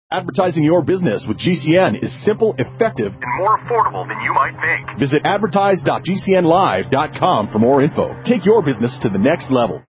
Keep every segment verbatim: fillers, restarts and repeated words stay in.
Advertising your business with G C N is simple, effective, and more affordable than you might think. Visit advertise dot g c n live dot com for more info. Take your business to the next level.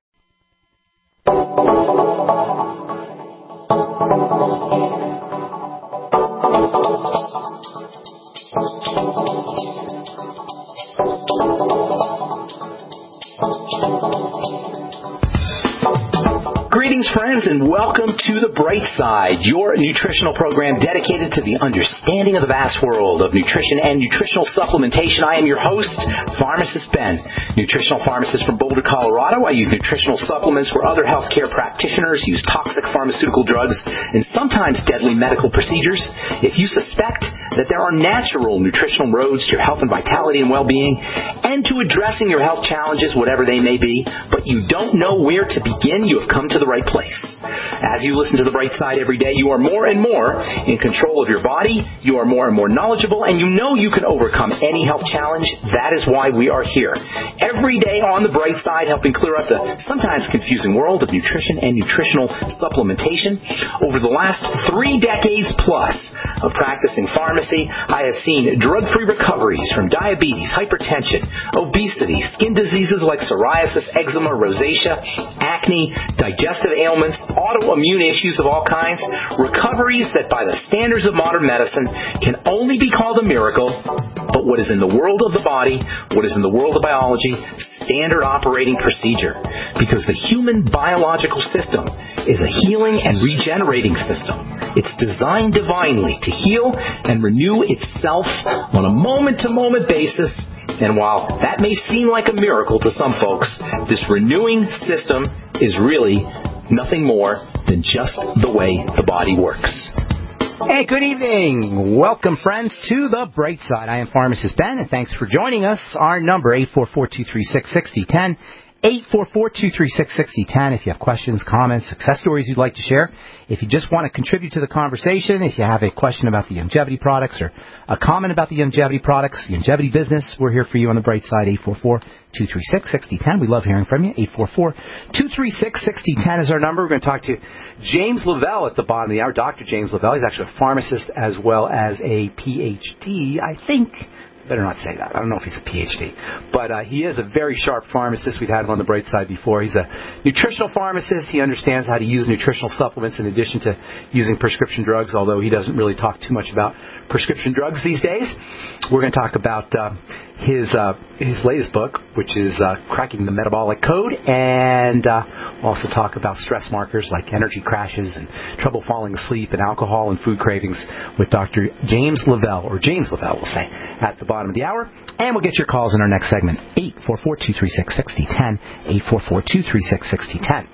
Greetings, friends, and welcome to The Bright Side, your nutritional program dedicated to the understanding of the vast world of nutrition and nutritional supplementation. I am your host, Pharmacist Ben, nutritional pharmacist from Boulder, Colorado. I use nutritional supplements where other healthcare practitioners use toxic pharmaceutical drugs and sometimes deadly medical procedures. If you suspect that there are natural nutritional roads to your health and vitality and well-being and to addressing your health challenges, whatever they may be, but you don't know where to begin, you have come to the right place. As you listen to The Bright Side every day, you are more and more in control of your body, you are more and more knowledgeable, and you know you can overcome any health challenge. That is why we are here. Every day on The Bright Side, helping clear up the sometimes confusing world of nutrition and nutritional supplementation. Over the last three decades plus of practicing pharmacy, I have seen drug-free recoveries from diabetes, hypertension, obesity, skin diseases like psoriasis, eczema, rosacea, acne, digestive ailments, autoimmune issues of all kinds, recoveries that by the standards of modern medicine can only be called a miracle, but what is in the world of the body, what is in the world of biology, standard operating procedure. Because the human biological system is a healing and regenerating system. It's designed divinely to heal and renew itself on a moment-to-moment basis. And while that may seem like a miracle to some folks, this renewing system is really nothing more than just the way the body works. Hey, good evening. Welcome, friends, to The Bright Side. I am Pharmacist Ben, and thanks for joining us. Our number, eight four four, two three six, six zero one zero. eight four four, two three six, six zero one zero if you have questions, comments, success stories you'd like to share. If you just want to contribute to the conversation, if you have a question about the Youngevity products or a comment about the Youngevity products, the Youngevity business, we're here for you on The Bright Side, eight four four, two three six, six zero one zero. We love hearing from you. eight four four, two three six, six zero one zero is our number. We're going to talk to James Lavelle at the bottom of the hour. Doctor James Lavelle. He's actually a pharmacist as well as a P H D, I think. Better not say that. I don't know if he's a P H D. But uh, he is a very sharp pharmacist. We've had him on The Bright Side before. He's a nutritional pharmacist. He understands how to use nutritional supplements in addition to using prescription drugs, although he doesn't really talk too much about prescription drugs these days. We're going to talk about uh, his uh, his latest book, which is uh, Cracking the Metabolic Code, and uh, also talk about stress markers like energy crashes and trouble falling asleep and alcohol and food cravings with Doctor James Lavelle, or James Lavelle, we'll say, at the bottom of the hour. And we'll get your calls in our next segment, eight four four, two three six, six zero one zero, eight four four, two three six, six zero one zero.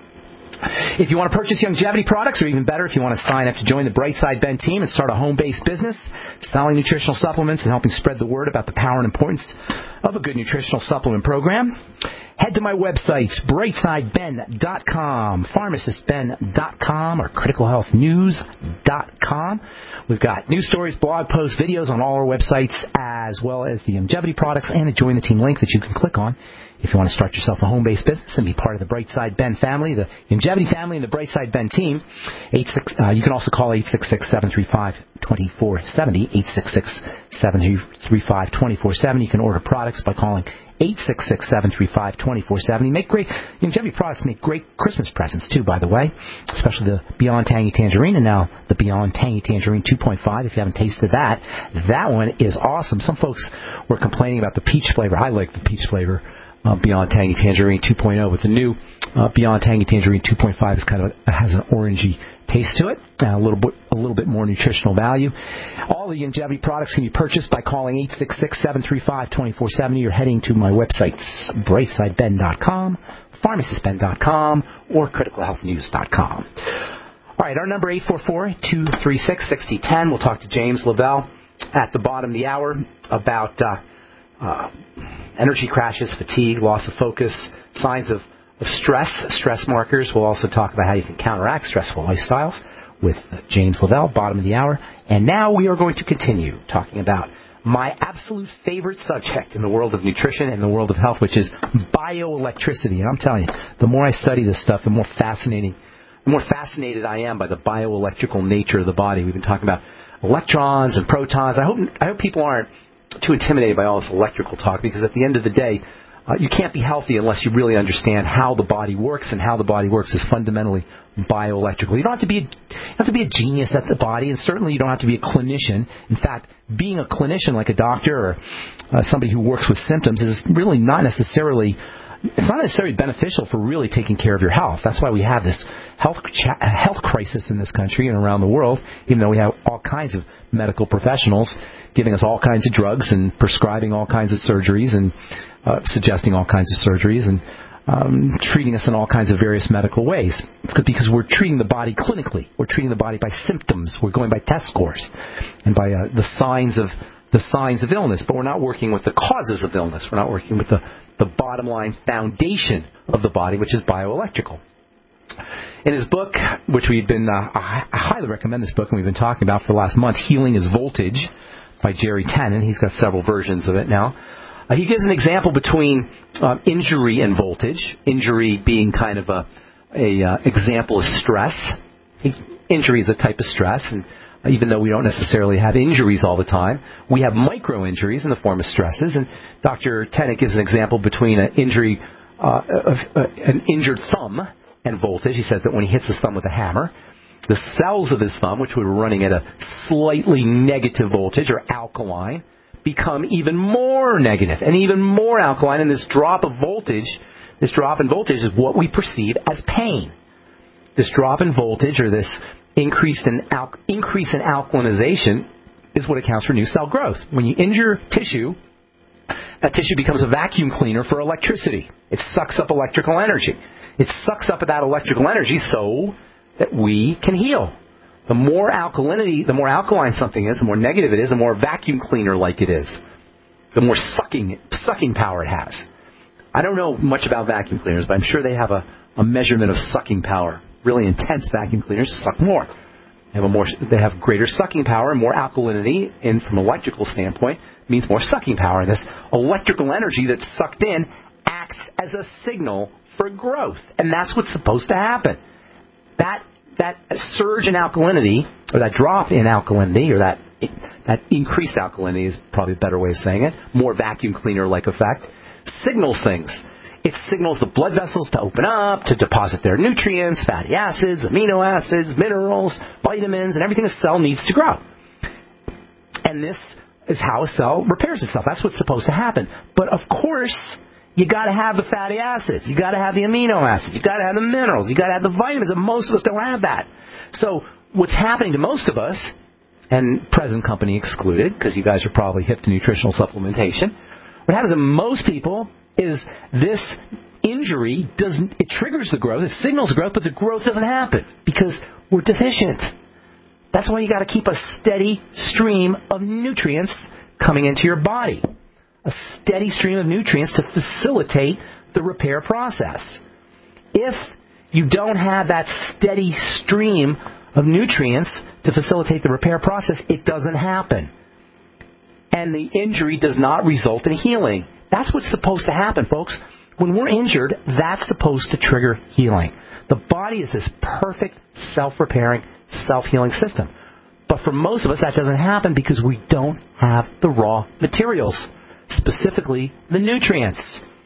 If you want to purchase Youngevity products, or even better, if you want to sign up to join the Bright Side Ben team and start a home-based business selling nutritional supplements and helping spread the word about the power and importance of a good nutritional supplement program, head to my website, bright side ben dot com, pharmacist ben dot com, or critical health news dot com. We've got news stories, blog posts, videos on all our websites, as well as the Youngevity products and a Join the Team link that you can click on if you want to start yourself a home-based business and be part of the Bright Side Ben family, the Youngevity family, and the Bright Side Ben team. Eight six, uh, you can also call eight six six, seven three five, two four seven zero, eight six six, seven three five, two four seven zero. You can order products by calling eight six six, seven three five, two four seven zero. Make great, Youngevity products make great Christmas presents, too, by the way, especially the Beyond Tangy Tangerine, and now the Beyond Tangy Tangerine two point five. If you haven't tasted that, that one is awesome. Some folks were complaining about the peach flavor. I like the peach flavor. Uh, Beyond Tangy Tangerine two point oh, with the new uh, Beyond Tangy Tangerine two point five is kind of a, has an orangey taste to it, uh, a little bit a little bit more nutritional value. All the Youngevity products can be purchased by calling eight six six, seven three five, two four seven zero. You're heading to my websites, bright side ben dot com, pharmacist ben dot com, or critical health news dot com. All right, our number eight four four, two three six, six zero one zero. We'll talk to James Lavelle at the bottom of the hour about uh, uh, energy crashes, fatigue, loss of focus, signs of, of stress, stress markers. We'll also talk about how you can counteract stressful lifestyles with uh, James Lavelle, bottom of the hour. And now we are going to continue talking about my absolute favorite subject in the world of nutrition and the world of health, which is bioelectricity. And I'm telling you, the more I study this stuff, the more fascinating the more fascinated I am by the bioelectrical nature of the body. We've been talking about electrons and protons. I hope I hope people aren't too intimidated by all this electrical talk, because at the end of the day, uh, you can't be healthy unless you really understand how the body works, and how the body works is fundamentally bioelectrical. You don't have to be a, you don't have to be a genius at the body, and certainly you don't have to be a clinician. In fact, being a clinician like a doctor or uh, somebody who works with symptoms is really not necessarily it's not necessarily beneficial for really taking care of your health. That's why we have this health cha- health crisis in this country and around the world, even though we have all kinds of medical professionals giving us all kinds of drugs and prescribing all kinds of surgeries and uh, suggesting all kinds of surgeries and um, treating us in all kinds of various medical ways. It's because we're treating the body clinically. We're treating the body by symptoms. We're going by test scores and by uh, the signs of the signs of illness, but we're not working with the causes of illness. We're not working with the, the bottom line foundation of the body, which is bioelectrical. In his book, which we've been, uh, I highly recommend this book, and we've been talking about for the last month, Healing is Voltage, by Jerry Tannen. He's got several versions of it now. Uh, he gives an example between uh, injury and voltage. Injury being kind of a, a uh, example of stress. Injury is a type of stress, and even though we don't necessarily have injuries all the time, we have micro-injuries in the form of stresses. And Doctor Tannen gives an example between an injury, uh, of, uh, an injured thumb and voltage. He says that when he hits his thumb with a hammer, the cells of his thumb, which were running at a slightly negative voltage or alkaline, become even more negative and even more alkaline. And this drop of voltage, this drop in voltage is what we perceive as pain. This drop in voltage, or this increase in al- increase in alkalinization, is what accounts for new cell growth. When you injure tissue, that tissue becomes a vacuum cleaner for electricity. It sucks up electrical energy. It sucks up that electrical energy so that we can heal. The more alkalinity, the more alkaline something is, the more negative it is, the more vacuum cleaner-like it is. The more sucking sucking power it has. I don't know much about vacuum cleaners, but I'm sure they have a, a measurement of sucking power. Really intense vacuum cleaners suck more. They have a more, they have greater sucking power and more alkalinity, and from an electrical standpoint, means more sucking power. And this electrical energy that's sucked in acts as a signal for growth, and that's what's supposed to happen. That that surge in alkalinity, or that drop in alkalinity, or that that increased alkalinity is probably a better way of saying it, more vacuum cleaner-like effect, signals things. It signals the blood vessels to open up, to deposit their nutrients, fatty acids, amino acids, minerals, vitamins, and everything a cell needs to grow. And this is how a cell repairs itself. That's what's supposed to happen. But of course, you got to have the fatty acids. You got to have the amino acids. You got to have the minerals. You got to have the vitamins, and most of us don't have that. So what's happening to most of us, and present company excluded, because you guys are probably hip to nutritional supplementation, what happens to most people is this injury doesn't, it triggers the growth, it signals growth, but the growth doesn't happen because we're deficient. That's why you got to keep a steady stream of nutrients coming into your body. A steady stream of nutrients to facilitate the repair process. If you don't have that steady stream of nutrients to facilitate the repair process, it doesn't happen. And the injury does not result in healing. That's what's supposed to happen, folks. When we're injured, that's supposed to trigger healing. The body is this perfect self-repairing, self-healing system. But for most of us, that doesn't happen because we don't have the raw materials, specifically the nutrients.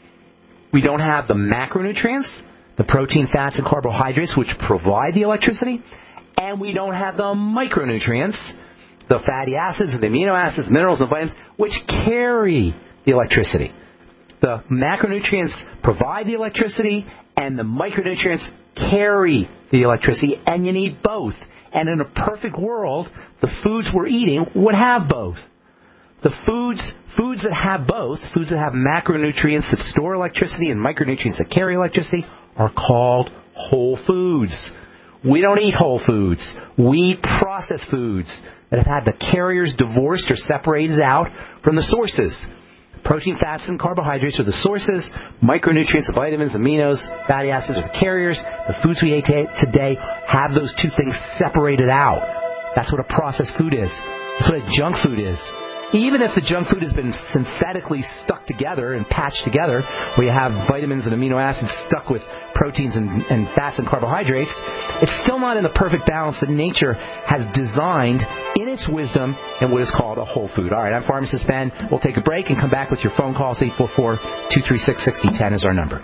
We don't have the macronutrients, the protein, fats, and carbohydrates, which provide the electricity, and we don't have the micronutrients, the fatty acids, the amino acids, minerals, and vitamins, which carry the electricity. The macronutrients provide the electricity, and the micronutrients carry the electricity, and you need both. And in a perfect world, the foods we're eating would have both. The foods foods that have both, foods that have macronutrients that store electricity and micronutrients that carry electricity, are called whole foods. We don't eat whole foods. We eat processed foods that have had the carriers divorced or separated out from the sources. Protein, fats, and carbohydrates are the sources. Micronutrients, vitamins, aminos, fatty acids are the carriers. The foods we ate today have those two things separated out. That's what a processed food is. That's what a junk food is. Even if the junk food has been synthetically stuck together and patched together, where you have vitamins and amino acids stuck with proteins and, and fats and carbohydrates, it's still not in the perfect balance that nature has designed in its wisdom in what is called a whole food. All right, I'm Pharmacist Ben. We'll take a break and come back with your phone calls. eight four four, two three six, six zero one zero is our number.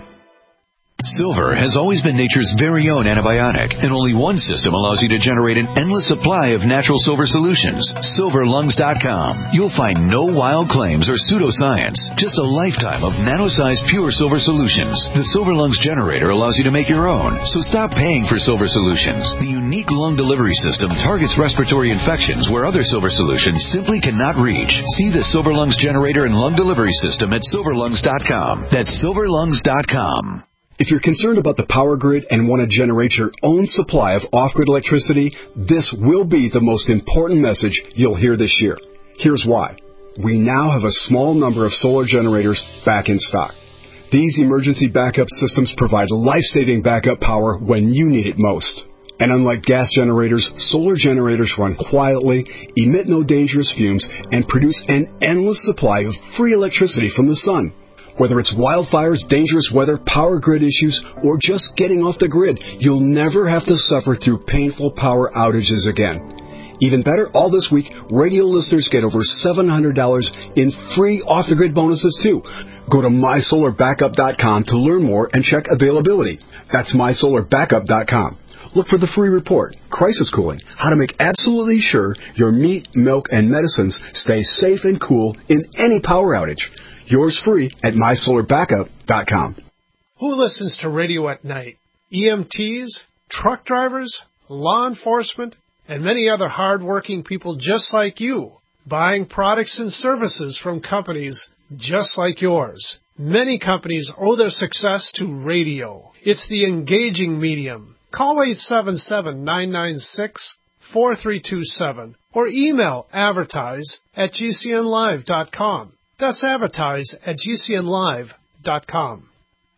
Silver has always been nature's very own antibiotic, and only one system allows you to generate an endless supply of natural silver solutions. silver lungs dot com. You'll find no wild claims or pseudoscience, just a lifetime of nano-sized pure silver solutions. The Silver Lungs generator allows you to make your own, so stop paying for silver solutions. The unique lung delivery system targets respiratory infections where other silver solutions simply cannot reach. See the Silver Lungs generator and lung delivery system at silver lungs dot com. That's silver lungs dot com. If you're concerned about the power grid and want to generate your own supply of off-grid electricity, this will be the most important message you'll hear this year. Here's why. We now have a small number of solar generators back in stock. These emergency backup systems provide life-saving backup power when you need it most. And unlike gas generators, solar generators run quietly, emit no dangerous fumes, and produce an endless supply of free electricity from the sun. Whether it's wildfires, dangerous weather, power grid issues, or just getting off the grid, you'll never have to suffer through painful power outages again. Even better, all this week, radio listeners get over seven hundred dollars in free off-the-grid bonuses, too. Go to my solar backup dot com to learn more and check availability. That's my solar backup dot com. Look for the free report, Crisis Cooling, how to make absolutely sure your meat, milk, and medicines stay safe and cool in any power outage. Yours free at my solar backup dot com. Who listens to radio at night? E M Ts, truck drivers, law enforcement, and many other hard-working people just like you, buying products and services from companies just like yours. Many companies owe their success to radio. It's the engaging medium. Call eight seven seven, nine nine six, four three two seven or email advertise at g c n live dot com. That's advertise at g c n live dot com.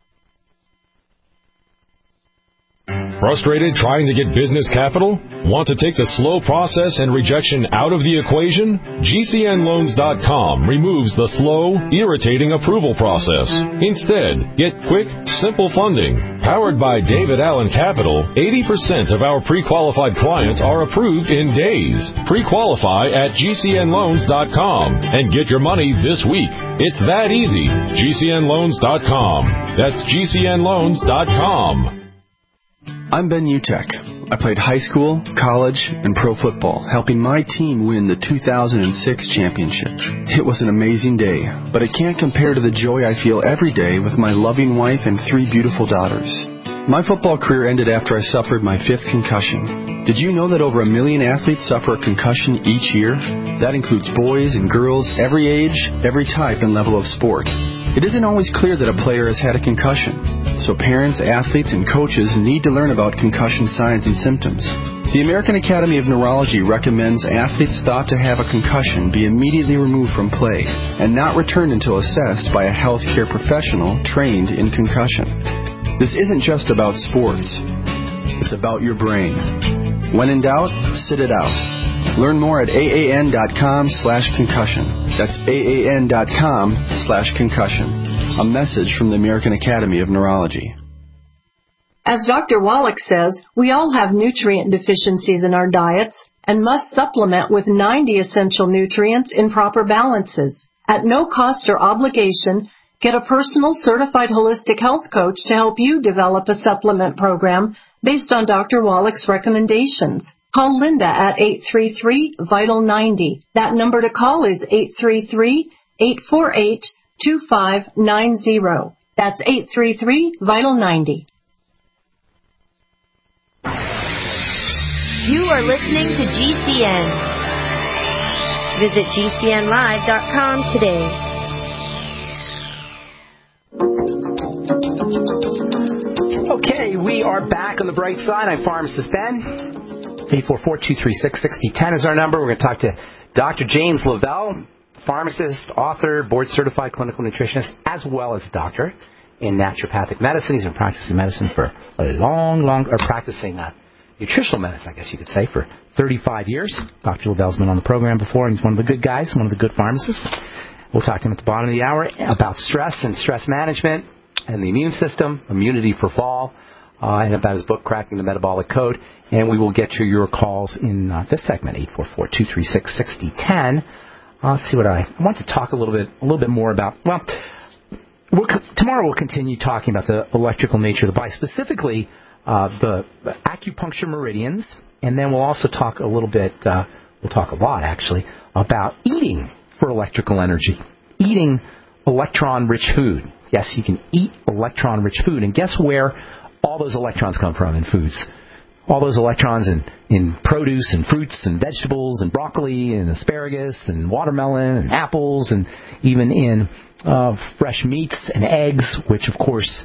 Frustrated trying to get business capital? Want to take the slow process and rejection out of the equation? G C N loans dot com removes the slow, irritating approval process. Instead, get quick, simple funding. Powered by David Allen Capital, eighty percent of our pre-qualified clients are approved in days. Pre-qualify at G C N loans dot com and get your money this week. It's that easy. G C N loans dot com. That's G C N loans dot com. I'm Ben Utek. I played high school, college, and pro football, helping my team win the two thousand six championship. It was an amazing day, but it can't compare to the joy I feel every day with my loving wife and three beautiful daughters. My football career ended after I suffered my fifth concussion. Did you know that over a million athletes suffer a concussion each year? That includes boys and girls, every age, every type and level of sport. It isn't always clear that a player has had a concussion. So parents, athletes, and coaches need to learn about concussion signs and symptoms. The American Academy of Neurology recommends athletes thought to have a concussion be immediately removed from play and not returned until assessed by a healthcare professional trained in concussion. This isn't just about sports. It's about your brain. When in doubt, sit it out. Learn more at A A N dot com slash concussion. That's A A N dot com slash concussion. A message from the American Academy of Neurology. As Doctor Wallach says, we all have nutrient deficiencies in our diets and must supplement with ninety essential nutrients in proper balances. At no cost or obligation, get a personal certified holistic health coach to help you develop a supplement program based on Doctor Wallach's recommendations. Call Linda at eight three three, vital ninety. That number to call is eight three three, eight four eight, two five nine zero. That's eight three three, vital ninety. You are listening to G C N. Visit G C N live dot com today. Okay, we are back on the bright side. I'm Pharmacist Ben. eight four four, two three six, six zero one zero is our number. We're going to talk to Doctor James Lavelle, pharmacist, author, board-certified clinical nutritionist, as well as a doctor in naturopathic medicine. He's been practicing medicine for a long, long, or practicing uh, nutritional medicine, I guess you could say, for thirty-five years. Doctor Lavelle's been on the program before, and he's one of the good guys, one of the good pharmacists. We'll talk to him at the bottom of the hour about stress and stress management and the immune system, immunity for fall, uh, and about his book, Cracking the Metabolic Code. And we will get you your calls in uh, this segment, eight four four, two three six, six zero one zero. Uh, let's see what I, I want to talk a little bit, a little bit more about. Well, we'll, tomorrow we'll continue talking about the electrical nature of the body, specifically uh, the, the acupuncture meridians, and then we'll also talk a little bit. Uh, we'll talk a lot actually about eating for electrical energy, eating electron-rich food. Yes, you can eat electron-rich food, and guess where all those electrons come from in foods? All those electrons in, in produce and fruits and vegetables and broccoli and asparagus and watermelon and apples and even in uh, fresh meats and eggs, which, of course,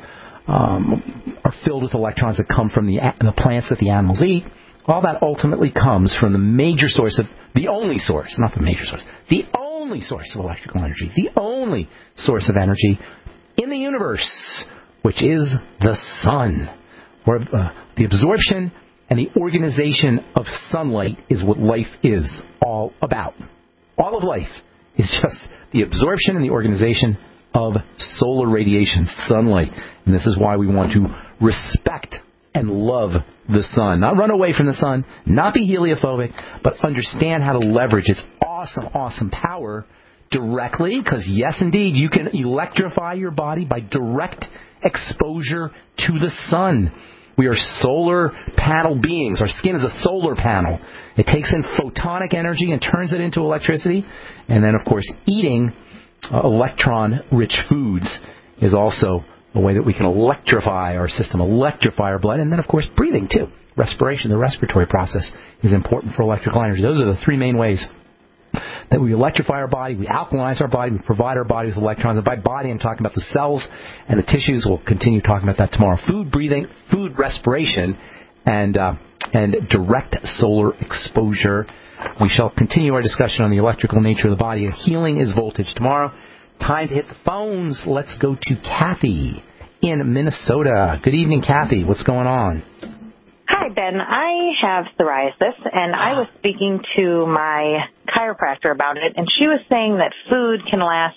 um, are filled with electrons that come from the, the plants that the animals eat. All that ultimately comes from the major source of, the only source, not the major source, the only source of electrical energy, the only source of energy in the universe, which is the sun, where uh, the absorption and the organization of sunlight is what life is all about. All of life is just the absorption and the organization of solar radiation, sunlight. And this is why we want to respect and love the sun. Not run away from the sun, not be heliophobic, but understand how to leverage its awesome, awesome power directly. Because, yes, indeed, you can electrify your body by direct exposure to the sun. We are solar panel beings. Our skin is a solar panel. It takes in photonic energy and turns it into electricity. And then, of course, eating uh, electron-rich foods is also a way that we can electrify our system, electrify our blood. And then, of course, breathing, too. Respiration, the respiratory process, is important for electrical energy. Those are the three main ways that we electrify our body, we alkalinize our body, we provide our body with electrons. And by body, I'm talking about the cells and the tissues. We'll continue talking about that tomorrow. Food, breathing, food, respiration, and uh, and direct solar exposure. We shall continue our discussion on the electrical nature of the body. Healing is voltage tomorrow. Time to hit the phones. Let's go to Kathy in Minnesota. Good evening, Kathy. What's going on? Hi, Ben. I have psoriasis, and I was speaking to my chiropractor about it, and she was saying that food can last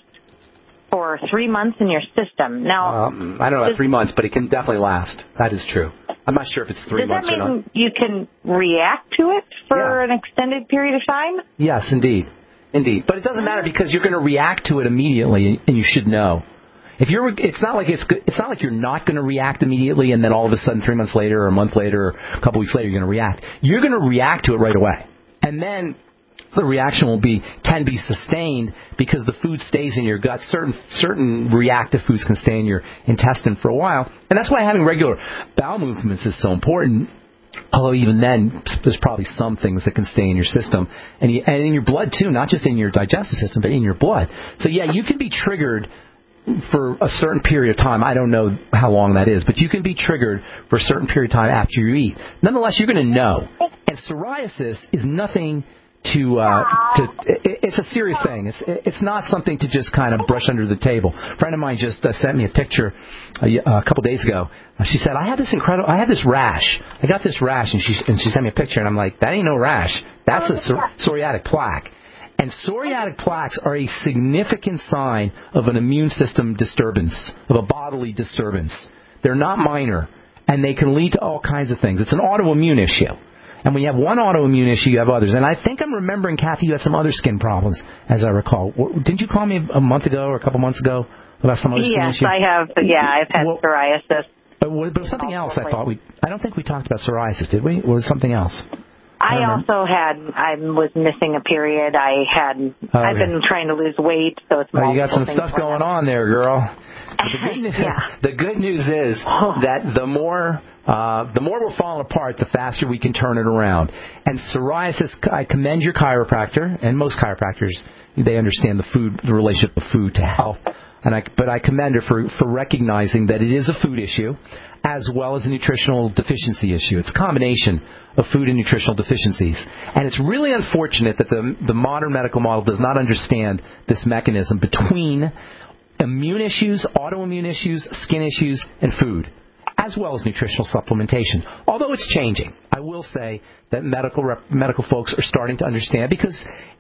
for three months in your system. Now, um, I don't know about three months, but it can definitely last. That is true. I'm not sure if it's three does months that mean or not. You can react to it for Yeah. an extended period of time? Yes, indeed. Indeed. But it doesn't matter because you're going to react to it immediately, and you should know. If you're, it's not like it's it's not like you're not going to react immediately, and then all of a sudden, three months later, or a month later, or a couple weeks later, you're going to react. You're going to react to it right away, and then the reaction will be can be sustained because the food stays in your gut. Certain certain reactive foods can stay in your intestine for a while, and that's why having regular bowel movements is so important. Although even then, there's probably some things that can stay in your system and, you, and in your blood too, not just in your digestive system, but in your blood. So yeah, you can be triggered for a certain period of time. I don't know how long that is, but you can be triggered for a certain period of time after you eat. Nonetheless, you're going to know. And psoriasis is nothing to, uh, to it's a serious thing. It's it's not something to just kind of brush under the table. A friend of mine just uh, sent me a picture a, a couple days ago. Uh, she said, I had this incredible, I had this rash. I got this rash, and she and she sent me a picture, and I'm like, that ain't no rash. That's a psor- psoriatic plaque. And psoriatic plaques are a significant sign of an immune system disturbance, of a bodily disturbance. They're not minor, and they can lead to all kinds of things. It's an autoimmune issue. And when you have one autoimmune issue, you have others. And I think I'm remembering, Kathy, you had some other skin problems, as I recall. Didn't you call me a month ago or a couple months ago about some other skin yes, issue? Yes, I have. Yeah, I've had well, psoriasis. But, but something else I thought we... I don't think we talked about psoriasis, did we? Or was it something else? I, I also had, I was missing a period. I had, oh, I've okay. been trying to lose weight, so it's well, you got some stuff going on there, girl. The good news, yeah. the good news is that the more, uh, the more we're falling apart, the faster we can turn it around. And psoriasis, I commend your chiropractor, and most chiropractors, they understand the food, the relationship of food to health. And I, but I commend her for, for recognizing that it is a food issue as well as a nutritional deficiency issue. It's a combination of food and nutritional deficiencies. And it's really unfortunate that the, the modern medical model does not understand this mechanism between immune issues, autoimmune issues, skin issues, and food, as well as nutritional supplementation. Although it's changing, I will say that medical rep, medical folks are starting to understand because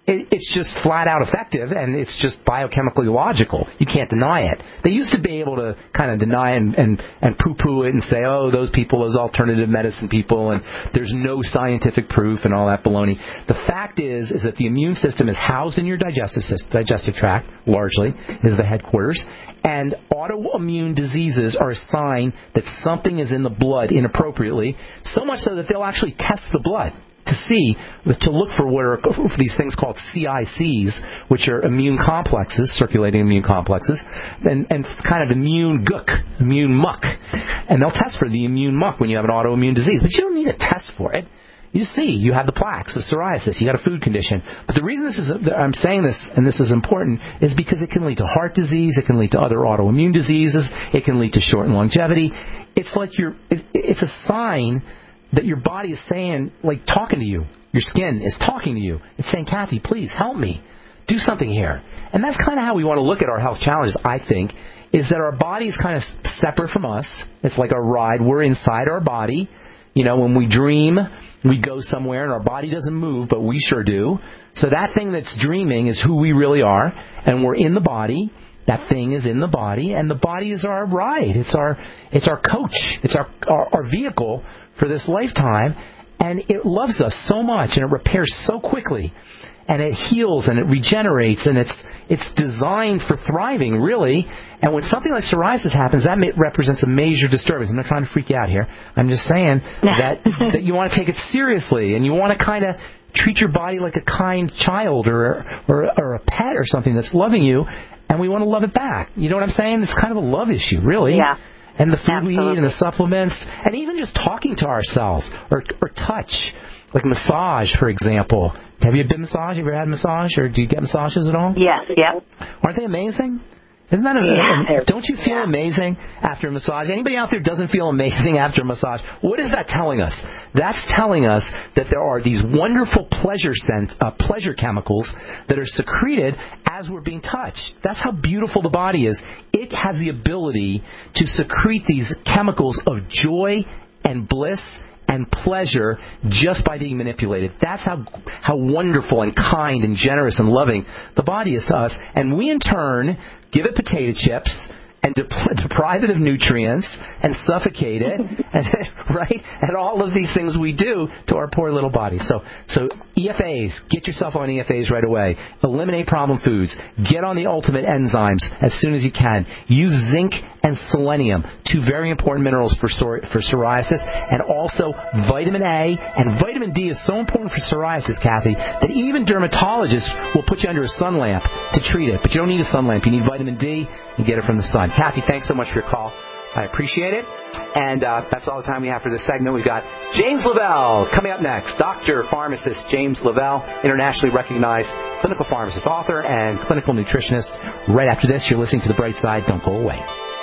it, it's just flat out effective, and it's just biochemically logical. You can't deny it. They used to be able to kind of deny and, and, and poo-poo it and say, oh, those people, those alternative medicine people, and there's no scientific proof and all that baloney. The fact is, is that the immune system is housed in your digestive system, digestive tract, largely, is the headquarters, and autoimmune diseases are a sign that something is in the blood inappropriately, so much so that they'll actually test the blood to see, to look for what are these things called C I Cs, which are immune complexes, circulating immune complexes, and, and kind of immune gook, immune muck. And they'll test for the immune muck when you have an autoimmune disease, but you don't need a test for it. You see, you have the plaques, the psoriasis, you got a food condition. But the reason this is, I'm saying this, and this is important, is because it can lead to heart disease, it can lead to other autoimmune diseases, it can lead to shortened longevity. It's like you're, it's a sign that your body is saying, like talking to you. Your skin is talking to you. It's saying, Kathy, please help me. Do something here. And that's kind of how we want to look at our health challenges, I think, is that our body is kind of separate from us. It's like a ride. We're inside our body. You know, when we dream, we go somewhere and our body doesn't move, but we sure do. So that thing that's dreaming is who we really are, and we're in the body. That thing is in the body, and the body is our ride. It's our it's our coach. It's our, our, our vehicle for this lifetime, and it loves us so much, and it repairs so quickly, and it heals, and it regenerates, and it's it's designed for thriving, really. And when something like psoriasis happens, that may, represents a major disturbance. I'm not trying to freak you out here. I'm just saying that that you want to take it seriously, and you want to kind of treat your body like a kind child or, or or a pet or something that's loving you, and we want to love it back. You know what I'm saying? It's kind of a love issue, really. Yeah. And the food Absolutely. we eat and the supplements, and even just talking to ourselves, or or touch, like massage, for example. Have you been massaged? Have you ever had a massage, or do you get massages at all? Yes, yep. Aren't they amazing? Isn't that Yeah, amazing? Don't you feel yeah. amazing after a massage? Anybody out there doesn't feel amazing after a massage? What is that telling us? That's telling us that there are these wonderful pleasure scent, uh, pleasure chemicals that are secreted as we're being touched. That's how beautiful the body is. It has the ability to secrete these chemicals of joy and bliss and pleasure just by being manipulated. That's how how wonderful and kind and generous and loving the body is to us. And we, in turn, give it potato chips and dep- deprive it of nutrients and suffocate it, and, right? And all of these things we do to our poor little body. So, so E F As, get yourself on E F As right away. Eliminate problem foods. Get on the ultimate enzymes as soon as you can. Use zinc and selenium, two very important minerals for psor- for psoriasis, and also vitamin A. And vitamin D is so important for psoriasis, Kathy, that even dermatologists will put you under a sun lamp to treat it. But you don't need a sun lamp. You need vitamin D. You get it from the sun. Kathy, thanks so much for your call. I appreciate it. And uh, that's all the time we have for this segment. We've got James Lavelle coming up next. Doctor Pharmacist James Lavelle, internationally recognized clinical pharmacist, author, and clinical nutritionist. Right after this, you're listening to The Bright Side. Don't go away.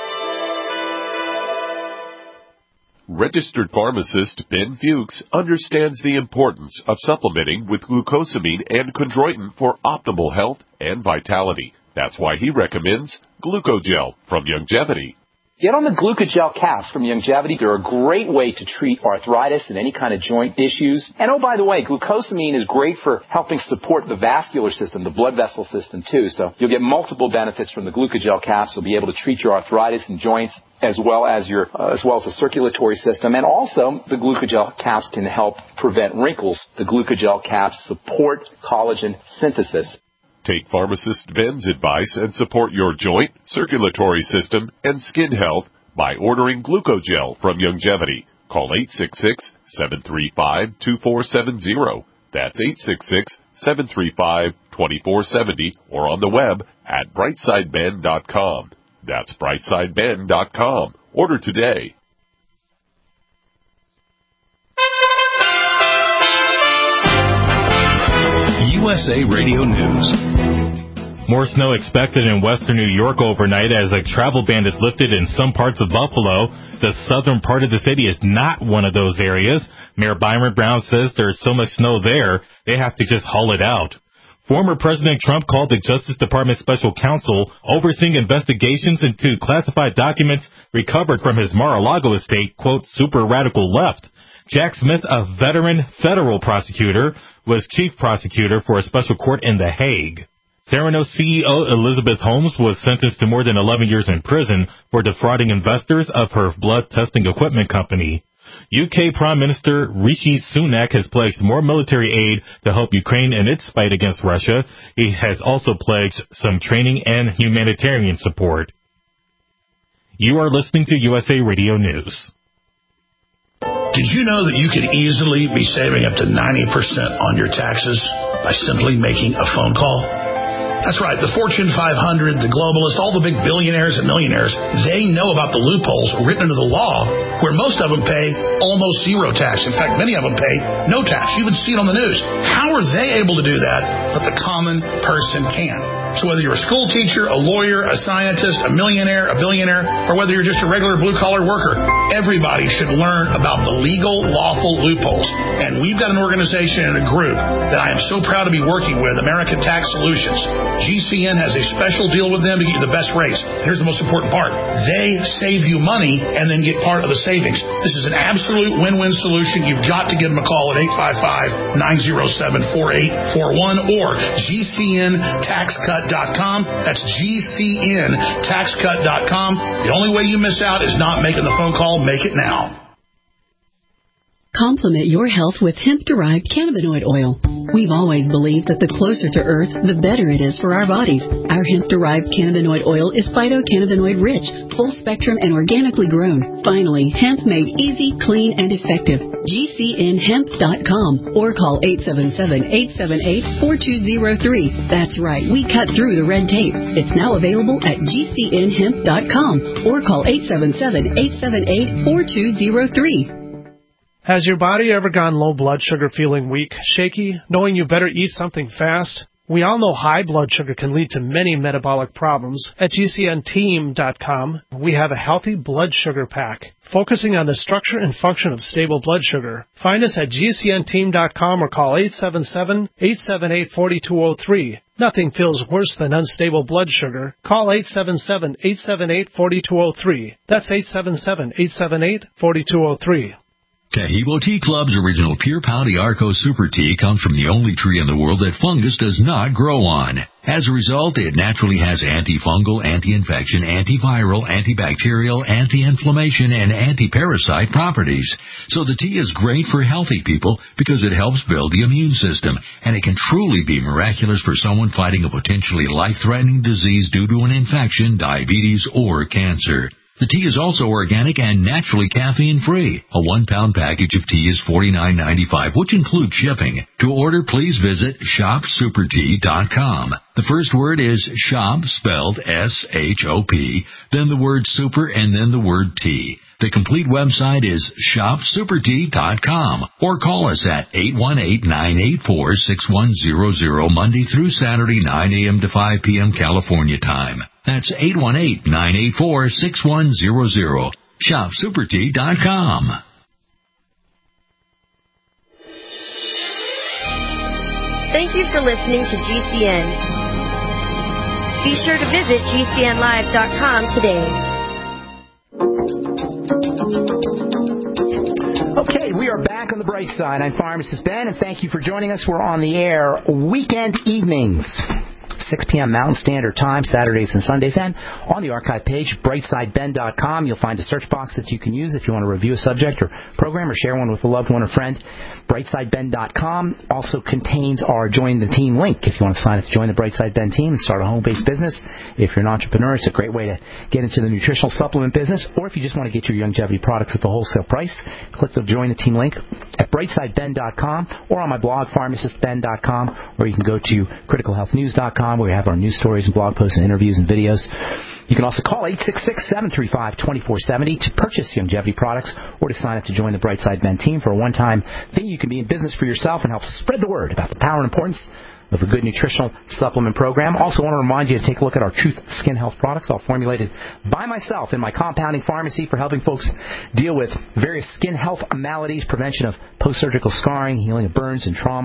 Registered pharmacist Ben Fuchs understands the importance of supplementing with glucosamine and chondroitin for optimal health and vitality. That's why he recommends Glucogel from Youngevity. Get on the Glucogel caps from Youngevity. They're a great way to treat arthritis and any kind of joint issues. And oh, by the way, glucosamine is great for helping support the vascular system, the blood vessel system, too. So you'll get multiple benefits from the Glucogel caps. You'll be able to treat your arthritis and joints as well as your, uh, as well as the circulatory system. And also, the Glucogel caps can help prevent wrinkles. The Glucogel caps support collagen synthesis. Take pharmacist Ben's advice and support your joint, circulatory system, and skin health by ordering Glucogel from Youngevity. Call eight six six, seven three five, two four seven zero. That's eight six six, seven three five, two four seven zero or on the web at brightside ben dot com. That's brightside ben dot com. Order today. U S A Radio News. More snow expected in western New York overnight as a travel ban is lifted in some parts of Buffalo. The southern part of the city is not one of those areas. Mayor Byron Brown says there's so much snow there, they have to just haul it out. Former President Trump called the Justice Department special counsel overseeing investigations into classified documents recovered from his Mar-a-Lago estate, quote, super radical left. Jack Smith, a veteran federal prosecutor, was chief prosecutor for a special court in The Hague. Theranos C E O Elizabeth Holmes was sentenced to more than eleven years in prison for defrauding investors of her blood testing equipment company. U K Prime Minister Rishi Sunak has pledged more military aid to help Ukraine in its fight against Russia. He has also pledged some training and humanitarian support. You are listening to U S A Radio News. Did you know that you could easily be saving up to ninety percent on your taxes by simply making a phone call? That's right. The Fortune five hundred, the globalists, all the big billionaires and millionaires, they know about the loopholes written into the law where most of them pay almost zero tax. In fact, many of them pay no tax. You would see it on the news. How are they able to do that, but the common person can't? So whether you're a school teacher, a lawyer, a scientist, a millionaire, a billionaire, or whether you're just a regular blue-collar worker, everybody should learn about the legal, lawful loopholes. And we've got an organization and a group that I am so proud to be working with, American Tax Solutions. G C N has a special deal with them to get you the best rates. Here's the most important part. They save you money and then get part of the savings. This is an absolute win-win solution. You've got to give them a call at eight five five, nine oh seven, four eight four one or G C N tax cut dot com. That's G C N tax cut dot com. The only way you miss out is not making the phone call. Make it now. Complement your health with hemp-derived cannabinoid oil. We've always believed that the closer to Earth, the better it is for our bodies. Our hemp-derived cannabinoid oil is phytocannabinoid-rich, full-spectrum, and organically grown. Finally, hemp made easy, clean, and effective. G C N hemp dot com or call eight seven seven, eight seven eight, four two zero three. That's right, we cut through the red tape. It's now available at G C N hemp dot com or call eight seven seven, eight seven eight, four two zero three. Has your body ever gone low blood sugar, feeling weak, shaky, knowing you better eat something fast? We all know high blood sugar can lead to many metabolic problems. At G C N team dot com, we have a healthy blood sugar pack, focusing on the structure and function of stable blood sugar. Find us at G C N team dot com or call eight seven seven, eight seven eight, four two zero three. Nothing feels worse than unstable blood sugar. Call eight seven seven, eight seven eight, four two zero three. That's eight seven seven, eight seven eight, four two zero three. Tahibo Tea Club's original Pure Pau d'Arco Super Tea comes from the only tree in the world that fungus does not grow on. As a result, it naturally has antifungal, anti-infection, antiviral, antibacterial, anti-inflammation, and anti-parasite properties. So the tea is great for healthy people because it helps build the immune system, and it can truly be miraculous for someone fighting a potentially life-threatening disease due to an infection, diabetes, or cancer. The tea is also organic and naturally caffeine-free. A one-pound package of tea is forty-nine ninety-five, which includes shipping. To order, please visit shop super tea dot com. The first word is shop, spelled S H O P, then the word super, and then the word tea. The complete website is shop super tea dot com or call us at eight one eight, nine eight four, six one zero zero Monday through Saturday, nine a.m. to five p.m. California time. That's eight one eight, nine eight four, six one zero zero. shop super tea dot com. Thank you for listening to G C N. Be sure to visit G C N live dot com today. Okay, we are back on the bright side. I'm Pharmacist Ben, and thank you for joining us. We're on the air weekend evenings, six p.m. Mountain Standard Time, Saturdays and Sundays. And on the archive page, brightside ben dot com, you'll find a search box that you can use if you want to review a subject or program or share one with a loved one or friend. brightside ben dot com also contains our Join the Team link. If you want to sign up to join the Brightside Ben team and start a home-based business, if you're an entrepreneur, it's a great way to get into the nutritional supplement business. Or if you just want to get your longevity products at the wholesale price, click the Join the Team link at brightside ben dot com or on my blog, pharmacist ben dot com, or you can go to critical health news dot com where we have our news stories and blog posts and interviews and videos. You can also call eight six six, seven three five, two four seven zero to purchase longevity products or to sign up to join the Brightside Ben team for a one-time thing. You can be in business for yourself and help spread the word about the power and importance of a good nutritional supplement program. Also want to remind you to take a look at our Truth Skin Health products, all formulated by myself in my compounding pharmacy for helping folks deal with various skin health maladies, prevention of post-surgical scarring, healing of burns and trauma,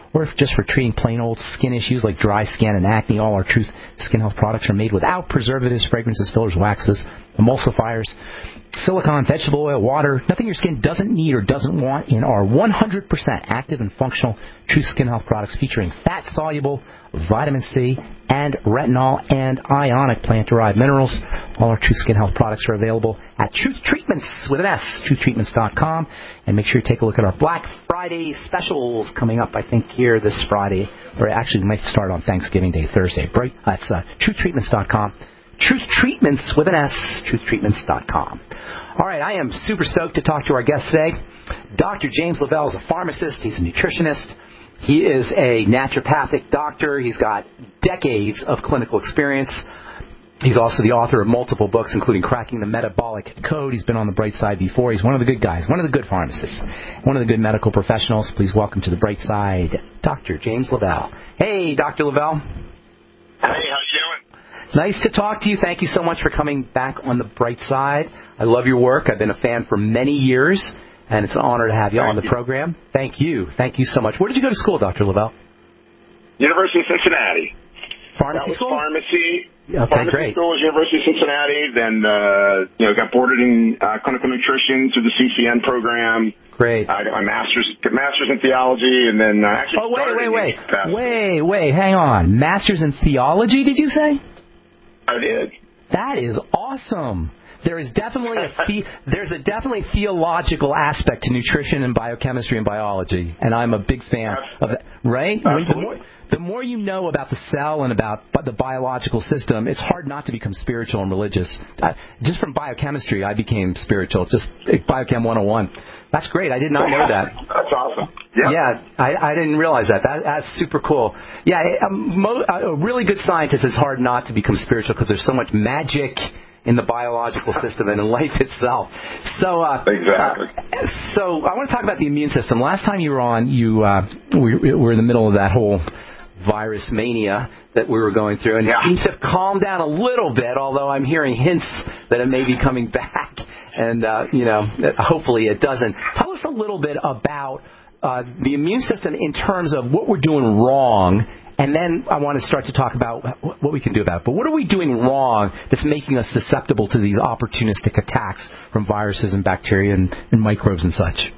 or if just for treating plain old skin issues like dry skin and acne, all our Truth Skin Health products are made without preservatives, fragrances, fillers, waxes, emulsifiers, silicone, vegetable oil, water, nothing your skin doesn't need or doesn't want in our one hundred percent active and functional Truth Skin Health products featuring fat-soluble, vitamin C, and retinol and ionic plant-derived minerals. All our Truth Skin Health products are available at Truth Treatments with an S, truth treatments dot com. And make sure you take a look at our Black Friday specials coming up, I think, here this Friday. Or actually, we might start on Thanksgiving Day, Thursday. Right? That's uh, truth treatments dot com. Truth Treatments with an S, truth treatments dot com. All right, I am super stoked to talk to our guest today. Doctor James Lavelle is a pharmacist. He's a nutritionist. He is a naturopathic doctor. He's got decades of clinical experience. He's also the author of multiple books, including Cracking the Metabolic Code. He's been on the Bright Side before. He's one of the good guys, one of the good pharmacists, one of the good medical professionals. Please welcome to the Bright Side, Doctor James Lavelle. Hey, Doctor Lavelle. Hey, how you doing? Nice to talk to you. Thank you so much for coming back on the Bright Side. I love your work. I've been a fan for many years, and it's an honor to have you Thank on the you. program. Thank you. Thank you so much. Where did you go to school, Doctor Lavelle? University of Cincinnati. Pharmacy that was school? Pharmacy. Okay, pharmacy great. school was University of Cincinnati. Then, uh, you know, got boarded in uh, clinical nutrition through the C C N program. Great. I got my master's, master's in theology, and then uh, actually. Oh, wait, wait, wait, wait, wait, wait. Hang on. Master's in theology? Did you say? I did. That is awesome. There is definitely a the, there's a definitely theological aspect to nutrition and biochemistry and biology, and I'm a big fan of that. Right? Absolutely. The more, the more you know about the cell and about the biological system, it's hard not to become spiritual and religious. Uh, just from biochemistry, I became spiritual. Just Biochem one oh one. That's great. I did not know that. That's awesome. Yeah, yeah I, I didn't realize that. that. That's super cool. Yeah, a, mo- a really good scientist, it's hard not to become spiritual because there's so much magic in the biological system and in life itself. So, uh, exactly. Uh, so I want to talk about the immune system. Last time you were on, you uh, we, we were in the middle of that whole virus mania that we were going through, and yeah. it seems to have calmed down a little bit, although I'm hearing hints that it may be coming back, and, uh, you know, hopefully it doesn't. Tell us a little bit about uh, the immune system in terms of what we're doing wrong, and then I want to start to talk about what we can do about it. But what are we doing wrong that's making us susceptible to these opportunistic attacks from viruses and bacteria and, and microbes and such?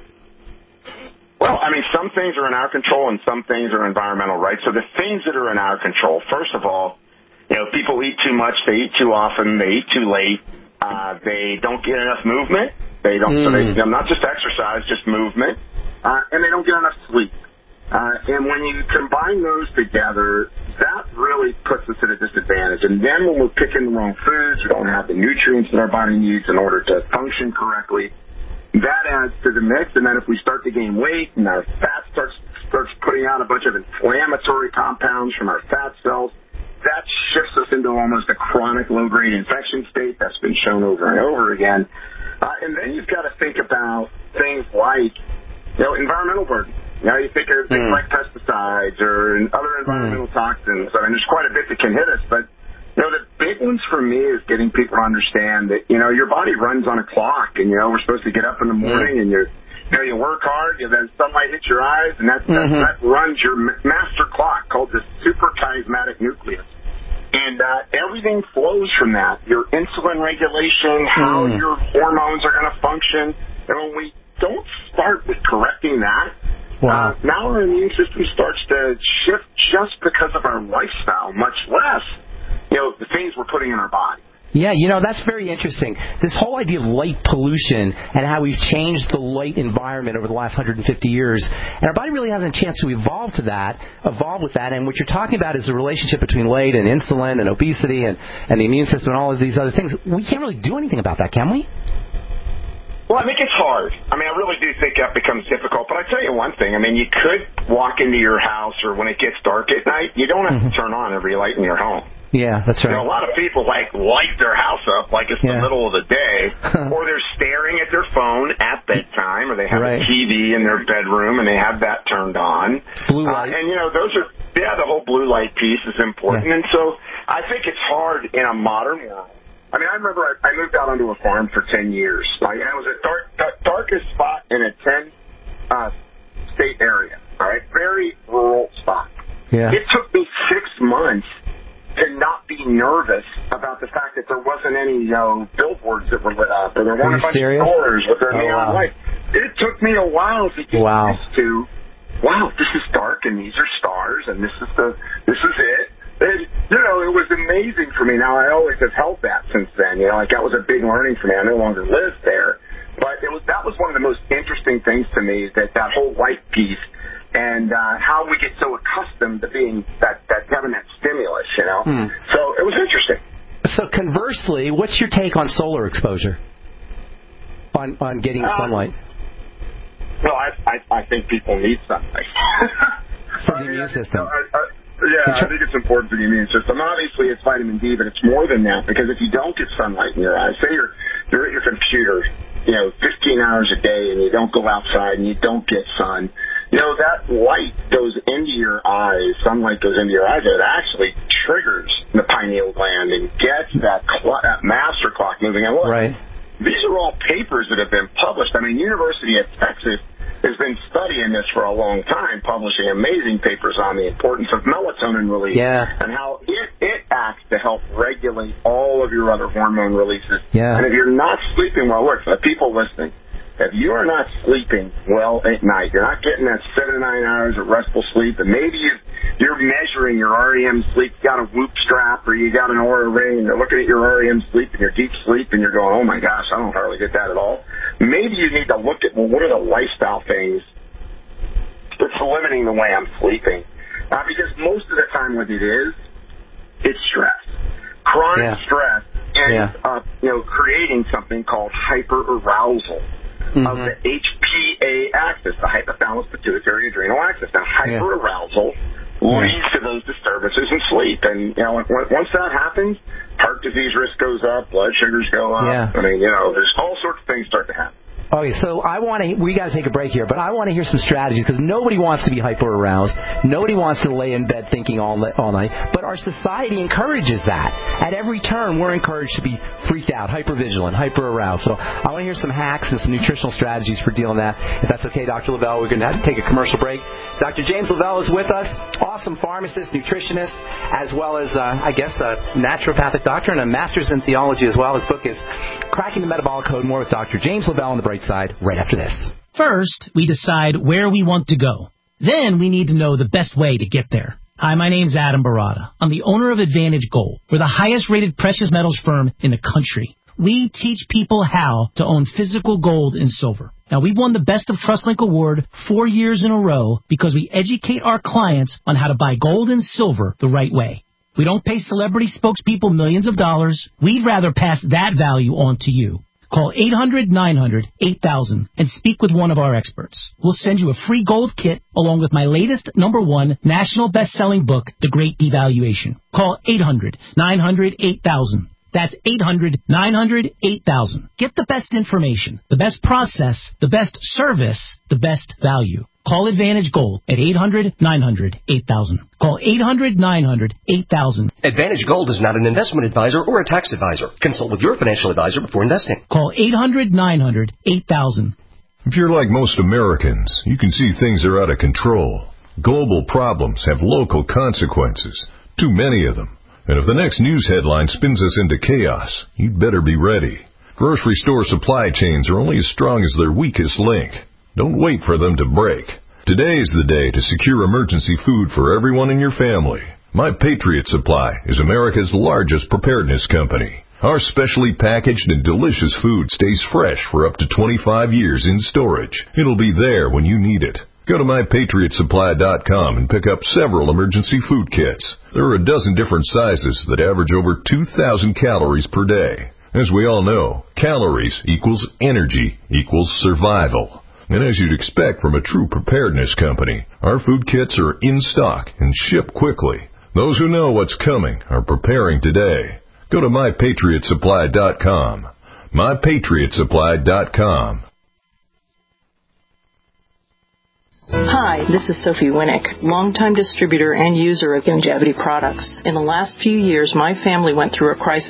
Well, I mean, some things are in our control and some things are environmental, right? So the things that are in our control, first of all, you know, people eat too much, they eat too often, they eat too late, uh, they don't get enough movement, they don't, mm. so they, you know, not just exercise, just movement, uh, and they don't get enough sleep. Uh, and when you combine those together, that really puts us at a disadvantage. And then when we're picking the wrong foods, we don't have the nutrients that our body needs in order to function correctly, that adds to the mix, and then if we start to gain weight and our fat starts starts putting out a bunch of inflammatory compounds from our fat cells, that shifts us into almost a chronic low-grade infection state. That's been shown over and over again. Uh, and then you've got to think about things like, you know, environmental burden. You know, you think of things mm. like pesticides or other environmental mm. toxins. I mean, there's quite a bit that can hit us, but you know, the big ones for me is getting people to understand that, you know, your body runs on a clock, and, you know, we're supposed to get up in the morning and you're, you know, you work hard, and then sunlight hits your eyes, and that, mm-hmm. that, that runs your master clock called the suprachiasmatic nucleus. And uh, everything flows from that. Your insulin regulation, how mm. your hormones are going to function. And when we don't start with correcting that, wow. uh, now our immune system starts to shift just because of our lifestyle, much less you know, the things we're putting in our body. Yeah, you know, that's very interesting. This whole idea of light pollution and how we've changed the light environment over the last one hundred fifty years. And our body really hasn't a chance to evolve to that, evolve with that. And what you're talking about is the relationship between light and insulin and obesity and, and the immune system and all of these other things. We can't really do anything about that, can we? Well, I think it's hard. I mean, I really do think that becomes difficult. But I tell you one thing. I mean, you could walk into your house, or when it gets dark at night, you don't have mm-hmm. to turn on every light in your home. Yeah, that's right. You know, a lot of people, like, light their house up like it's yeah. the middle of the day, or they're staring at their phone at bedtime, or they have right. a T V in their bedroom and they have that turned on. Blue light. Uh, and, you know, those are, yeah, the whole blue light piece is important. Yeah. And so I think it's hard in a modern world. I mean, I remember I, I moved out onto a farm for ten years. Like, it was a dark, dark, darkest spot in a ten uh, state area. all right? Very rural spot. Yeah. It took me six months to not be nervous about the fact that there wasn't any, you know, billboards that were lit up, or there weren't a bunch serious? of stores with their Oh, neon wow. lights. It took me a while to get Wow. used to, wow, this is dark, and these are stars, and this is the, this is it. And, you know, it was amazing for me. Now, I always have held that since then. You know, like, that was a big learning for me. I no longer live there. But it was that was one of the most interesting things to me, that that whole light piece, and uh, how we get so accustomed to being that, that having that stimulus, you know. Hmm. So it was interesting. So conversely, what's your take on solar exposure? On on getting Uh, sunlight? Well, I, I I think people need sunlight. For the immune system. I, I, yeah, I think it's important for the immune system. Obviously, it's vitamin D, but it's more than that, because if you don't get sunlight in your eyes, say you're you're at your computer, you know, fifteen hours a day, and you don't go outside and you don't get sun, you know, that light goes into your eyes, sunlight goes into your eyes, and it actually triggers the pineal gland and gets that, cl- that master clock moving. And look, right. These are all papers that have been published. I mean, University of Texas has been studying this for a long time, publishing amazing papers on the importance of melatonin release Yeah. and how it, it acts to help regulate all of your other hormone releases. Yeah. And if you're not sleeping well, look, for the people listening, if you are not sleeping well at night, you're not getting that seven to nine hours of restful sleep, and maybe you, you're measuring your R E M sleep, you got a Whoop strap or you got an Oura ring, and you're looking at your R E M sleep and your deep sleep, and you're going, oh my gosh, I don't hardly get that at all. Maybe you need to look at, well, what are the lifestyle things that's limiting the way I'm sleeping? Uh, because most of the time what it is, it's stress. Chronic Yeah. stress ends Yeah. up, you know, creating something called hyperarousal Mm-hmm. of the H P A axis, the hypothalamus pituitary adrenal axis. Now, hyperarousal leads to those disturbances in sleep, and you know, once that happens, heart disease risk goes up, blood sugars go up. Yeah. I mean, you know, there's all sorts of things start to happen. Okay, so I want to. We got to take a break here, but I want to hear some strategies, because nobody wants to be hyper aroused. Nobody wants to lay in bed thinking all all night. But our society encourages that. At every turn, we're encouraged to be freaked out, hyper vigilant, hyper aroused. So I want to hear some hacks and some nutritional strategies for dealing with that. If that's okay, Doctor Lavelle, we're going to have to take a commercial break. Doctor James Lavelle is with us, awesome pharmacist, nutritionist, as well as uh, I guess a naturopathic doctor and a master's in theology as well. His book is Cracking the Metabolic Code. More with Doctor James Lavelle on the Bright Side right after this. First, we decide where we want to go. Then we need to know the best way to get there. Hi, my name's Adam Barada. I'm the owner of Advantage Gold. We're the highest rated precious metals firm in the country. We teach people how to own physical gold and silver. Now, we've won the Best of TrustLink Award four years in a row because we educate our clients on how to buy gold and silver the right way. We don't pay celebrity spokespeople millions of dollars. We'd rather pass that value on to you. Call eight hundred nine hundred eight thousand and speak with one of our experts. We'll send you a free gold kit along with my latest number one national best-selling book, The Great Devaluation. Call eight hundred nine hundred eight thousand. That's eight hundred nine hundred eight thousand. Get the best information, the best process, the best service, the best value. Call Advantage Gold at eight hundred nine hundred eight thousand. Call eight hundred nine hundred eight thousand. Advantage Gold is not an investment advisor or a tax advisor. Consult with your financial advisor before investing. Call eight hundred nine hundred eight thousand. If you're like most Americans, you can see things are out of control. Global problems have local consequences, too many of them. And if the next news headline spins us into chaos, you'd better be ready. Grocery store supply chains are only as strong as their weakest link. Don't wait for them to break. Today is the day to secure emergency food for everyone in your family. My Patriot Supply is America's largest preparedness company. Our specially packaged and delicious food stays fresh for up to twenty-five years in storage. It'll be there when you need it. Go to my patriot supply dot com and pick up several emergency food kits. There are a dozen different sizes that average over two thousand calories per day. As we all know, calories equals energy equals survival. And as you'd expect from a true preparedness company, our food kits are in stock and ship quickly. Those who know what's coming are preparing today. Go to my patriot supply dot com. my patriot supply dot com. Hi, this is Sophie Winnick, longtime distributor and user of Youngevity products. In the last few years, my family went through a crisis.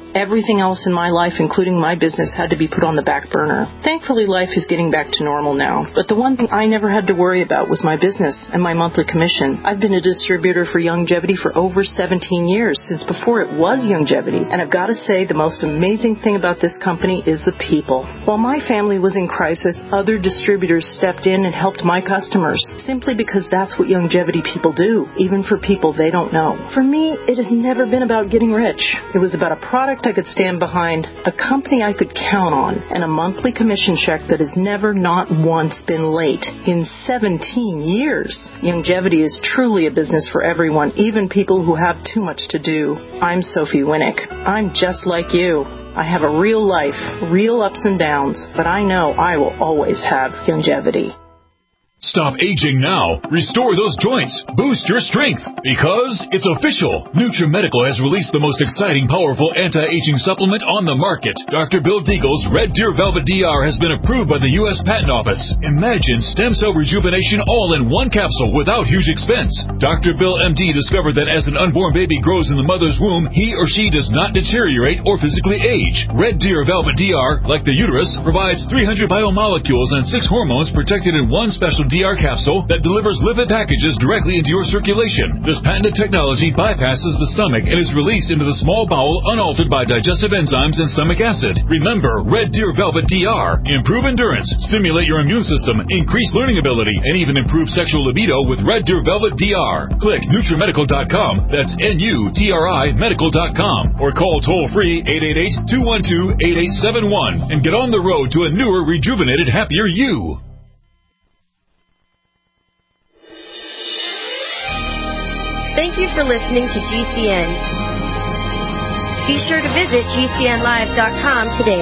Everything else in my life, including my business, had to be put on the back burner. Thankfully, life is getting back to normal now. But the one thing I never had to worry about was my business and my monthly commission. I've been a distributor for Youngevity for over seventeen years, since before it was Youngevity. And I've got to say, the most amazing thing about this company is the people. While my family was in crisis, other distributors stepped in and helped my customers, simply because that's what Youngevity people do, even for people they don't know. For me, it has never been about getting rich. It was about a product I could stand behind, a company I could count on, and a monthly commission check that has never not once been late in seventeen years. Youngevity is truly a business for everyone, even people who have too much to do. I'm Sophie Winnick. I'm just like you. I have a real life, real ups and downs, but I know I will always have Youngevity. Stop aging now. Restore those joints. Boost your strength. Because it's official. NutriMedical has released the most exciting, powerful anti-aging supplement on the market. Doctor Bill Deagle's Red Deer Velvet D R has been approved by the U S Patent Office. Imagine stem cell rejuvenation all in one capsule without huge expense. Doctor Bill M D discovered that as an unborn baby grows in the mother's womb, he or she does not deteriorate or physically age. Red Deer Velvet D R, like the uterus, provides three hundred biomolecules and six hormones protected in one special D R capsule that delivers lipid packages directly into your circulation. This patented technology bypasses the stomach and is released into the small bowel unaltered by digestive enzymes and stomach acid. Remember, Red Deer Velvet D R. Improve endurance, stimulate your immune system, increase learning ability, and even improve sexual libido with Red Deer Velvet D R. Click NutriMedical dot com. That's N U T R I medical dot com. Or call toll-free eight eight eight, two one two, eight eight seven one and get on the road to a newer, rejuvenated, happier you. Thank you for listening to G C N. Be sure to visit G C N live dot com today.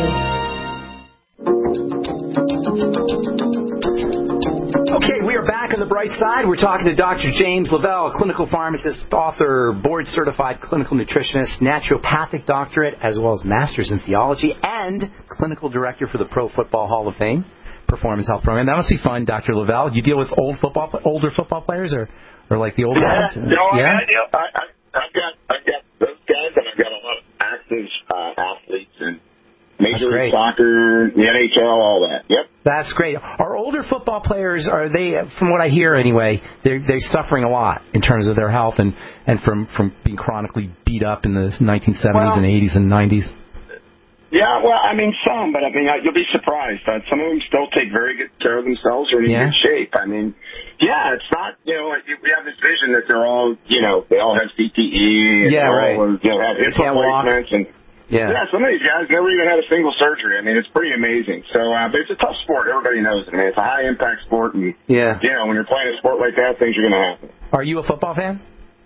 Okay, we are back on the bright side. We're talking to Doctor James Lavelle, clinical pharmacist, author, board-certified clinical nutritionist, naturopathic doctorate, as well as master's in theology, and clinical director for the Pro Football Hall of Fame Performance Health Program. That must be fun, Doctor Lavelle. Do you deal with old football, older football players, or, or like the old yeah, guys? No, yeah, I, I, I, I've got I've got those guys, and I've got a lot of active uh, athletes and Major League Soccer, the N H L, all that. Yep. That's great. Are older football players, are they, from what I hear anyway, they're, they're suffering a lot in terms of their health and, and from, from being chronically beat up in the nineteen seventies well, and eighties and nineties? Yeah, well, I mean, some, but I mean, you'll be surprised. Uh, some of them still take very good care of themselves or in yeah. good shape. I mean, yeah, it's not, you know, like we have this vision that they're all, you know, they all have C T E and yeah, they right. all, you know, have hip replacements and Yeah. yeah, some of these guys never even had a single surgery. I mean, it's pretty amazing. So, uh, but it's a tough sport. Everybody knows it. I mean, it's a high-impact sport, and, yeah. you know, when you're playing a sport like that, things are going to happen. Are you a football fan?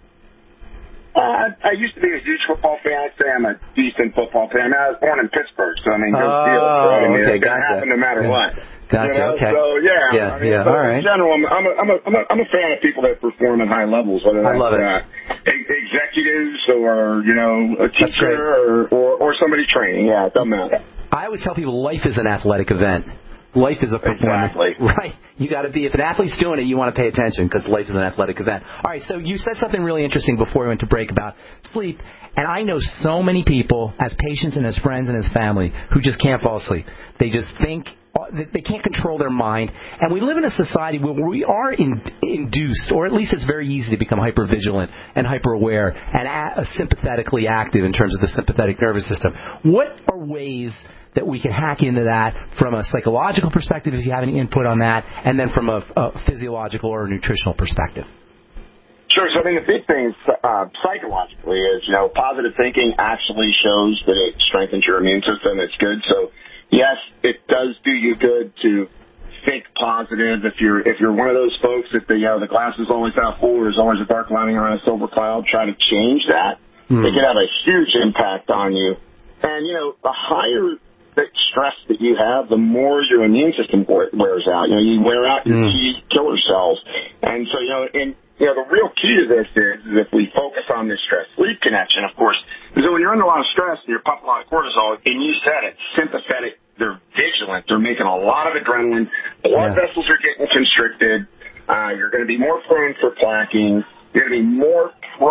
Uh, I used to be a huge football fan. I'd say I'm a decent football fan. I mean, I was born in Pittsburgh, so, I mean, go oh, Steelers. So, I mean, okay, it's going to gotcha. happen no matter yeah. what. Gotcha, you know? okay. So, yeah. Yeah, I mean, yeah, so all right. In general, I'm, I'm, a, I'm, a, I'm, a, I'm a fan of people that perform at high levels, whether that's I love it. Uh, executives or, you know, a teacher or, or, or somebody training. Yeah, it doesn't matter. I always tell people life is an athletic event. Life is a performance. Exactly. Right. You got to be, if an athlete's doing it, you want to pay attention because life is an athletic event. All right, so you said something really interesting before we went to break about sleep, and I know so many people, as patients and as friends and as family, who just can't fall asleep. They just think, they can't control their mind, and we live in a society where we are in, induced, or at least it's very easy to become hypervigilant and hyper-aware and a, sympathetically active in terms of the sympathetic nervous system. What are ways that we can hack into that from a psychological perspective, if you have any input on that, and then from a, a physiological or a nutritional perspective? Sure. So I think the big thing uh, psychologically is, you know, positive thinking actually shows that it strengthens your immune system. It's good. So, yes, it does do you good to think positive. If you're if you're one of those folks that the, you know, the glass is always half full, there's always a dark lining around a silver cloud, try to change that. Mm. It can have a huge impact on you. And, you know, the higher the stress that you have, the more your immune system wears out. You know, you wear out your mm. key killer cells. And so, you know, and, you know, the real key to this is, is if we focus on this stress-sleep connection, of course, is that when you're under a lot of stress and you're pumping a lot of cortisol, and you said it, sympathetic, they're vigilant, they're making a lot of adrenaline, blood yeah. vessels are getting constricted, uh, you're going to be more prone for plaquing, you're going to be more prone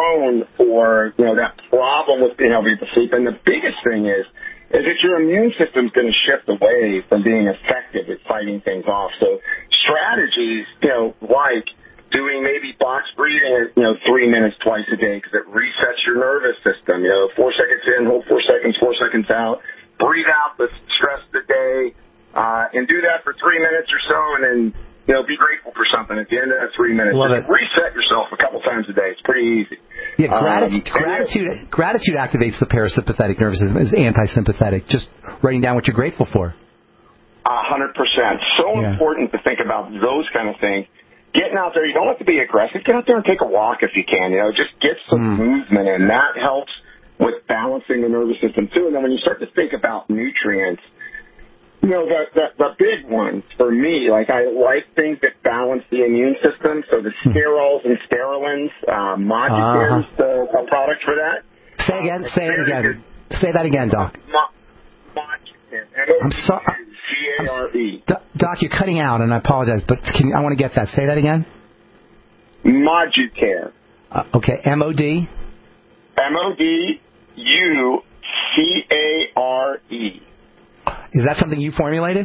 prone for, you know, that problem with being able to sleep. And the biggest thing is, is that your immune system's going to shift away from being effective at fighting things off. So strategies, you know, like doing maybe box breathing, you know, three minutes twice a day because it resets your nervous system. You know, four seconds in, hold four seconds, four seconds out. Breathe out the stress of the day, uh, and do that for three minutes or so, and then, you know, be grateful for something at the end of that three minutes. Love Just it. reset yourself a couple times a day. It's pretty easy. Yeah, gratitude, um, gratitude, gratitude activates the parasympathetic nervous system. Is anti-sympathetic. Just writing down what you're grateful for. A hundred percent. So Yeah. important to think about those kind of things. Getting out there, you don't have to be aggressive. Get out there and take a walk if you can. You know, just get some Mm. movement in. That helps with balancing the nervous system too. And then when you start to think about nutrients, you know, the, the, the big ones for me, like I like things that balance the immune system. So the sterols and sterolins, uh, Moducare's Uh-huh. the a product for that. Say again. Say it again. Say that again, Doc. Moducare. I'm sorry. C A R E. Doc, you're cutting out, and I apologize, but can, I want to get that. Say that again. Moducare. Uh, okay. M O D. M O D U C A R E. Is that something you formulated?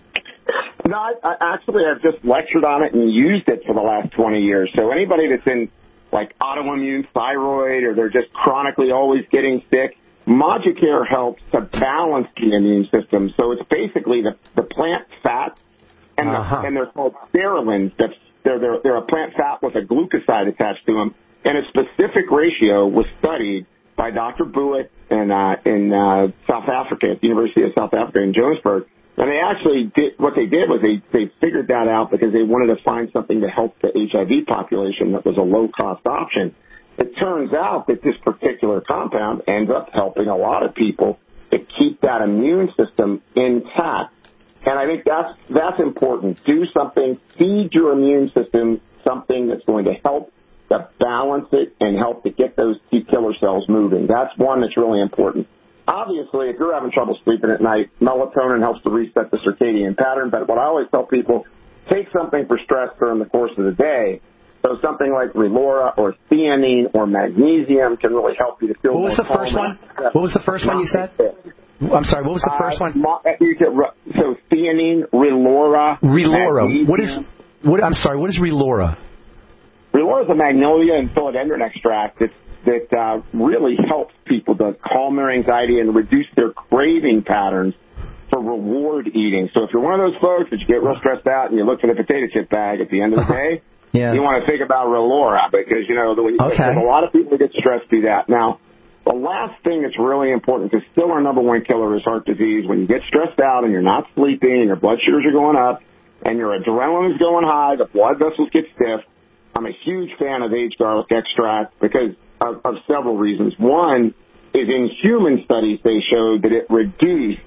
No, I, I actually have just lectured on it and used it for the last twenty years. So anybody that's in, like, autoimmune thyroid or they're just chronically always getting sick, Moducare helps to balance the immune system. So it's basically the, the plant fat, and, uh-huh. the, and they're called sterolins. That's, they're, they're, they're a plant fat with a glucoside attached to them. And a specific ratio was studied by Doctor Buet in, uh, in uh, South Africa, at the University of South Africa in Johannesburg. And they actually did, what they did was they, they figured that out because they wanted to find something to help the H I V population that was a low-cost option. It turns out that this particular compound ends up helping a lot of people to keep that immune system intact. And I think that's, that's important. Do something, feed your immune system something that's going to help to balance it and help to get those T killer cells moving. That's one that's really important. Obviously, if you're having trouble sleeping at night, melatonin helps to reset the circadian pattern. But what I always tell people, take something for stress during the course of the day. So something like Relora or theanine or magnesium can really help you to feel What was more the first calm. one? What was the first one you said? I'm sorry, what was the first uh, one? Mo- you get, so theanine, Relora. Relora. Magnesium. What is, what, I'm sorry, what is Relora? Relora is a magnolia and philodendron extract that, that uh, really helps people to calm their anxiety and reduce their craving patterns for reward eating. So if you're one of those folks that you get real stressed out and you look for the potato chip bag at the end of the day, yeah. you want to think about Relora because, you know, the, okay. a lot of people that get stressed do that. Now, the last thing that's really important, because still our number one killer is heart disease. When you get stressed out and you're not sleeping and your blood sugars are going up and your adrenaline is going high, the blood vessels get stiff, I'm a huge fan of aged garlic extract because of, of several reasons. One is in human studies they showed that it reduced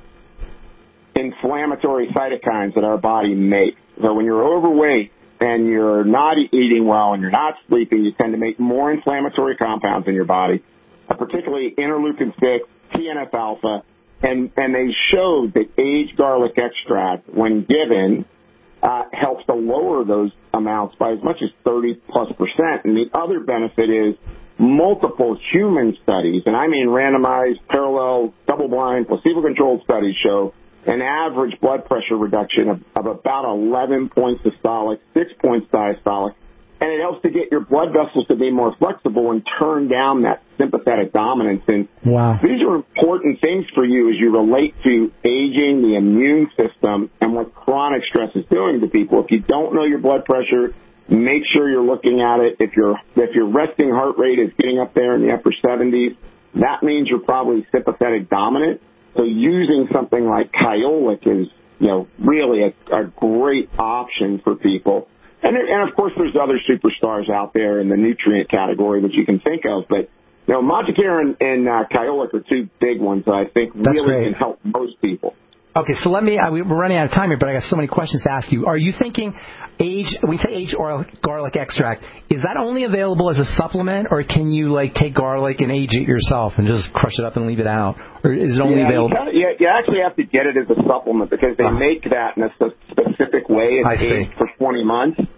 inflammatory cytokines that our body makes. So when you're overweight and you're not eating well and you're not sleeping, you tend to make more inflammatory compounds in your body, particularly interleukin six, T N F alpha, and, and they showed that aged garlic extract, when given, uh, helps to lower those amounts by as much as thirty plus percent. And the other benefit is multiple human studies, and I mean randomized, parallel, double-blind, placebo-controlled studies show an average blood pressure reduction of, of about eleven points systolic, six points diastolic, and it helps to get your blood vessels to be more flexible and turn down that sympathetic dominance. And wow. These are important things for you as you relate to aging, the immune system, and what chronic stress is doing to people. If you don't know your blood pressure, make sure you're looking at it. If your if your resting heart rate is getting up there in the upper seventies, that means you're probably sympathetic dominant. So using something like Kyolic is, you know, really a, a great option for people. And, and, of course, there's other superstars out there in the nutrient category that you can think of. But, you know, Moducare and, and uh, Kyolic are two big ones that I think That's really great. can help most people. Okay, so let me, uh, we're running out of time here, but I got so many questions to ask you. Are you thinking age, when you say aged oil, garlic extract, is that only available as a supplement, or can you, like, take garlic and age it yourself and just crush it up and leave it out? Or is it only yeah, available? You, kinda, you, you actually have to get it as a supplement because they uh, make that in a specific way. It's I see. aged for twenty months.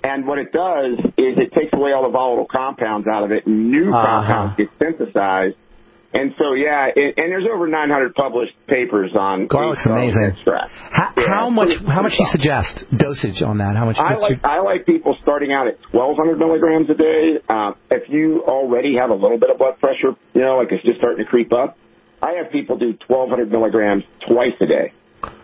And what it does is it takes away all the volatile compounds out of it, and new uh-huh. compounds get synthesized. And so, yeah, it, and there's over nine hundred published papers on garlic's amazing. Extract. How, yeah, how much? How much do you suggest dosage on that? How much? I like you... I like people starting out at twelve hundred milligrams a day. Uh, if you already have a little bit of blood pressure, you know, like it's just starting to creep up, I have people do twelve hundred milligrams twice a day.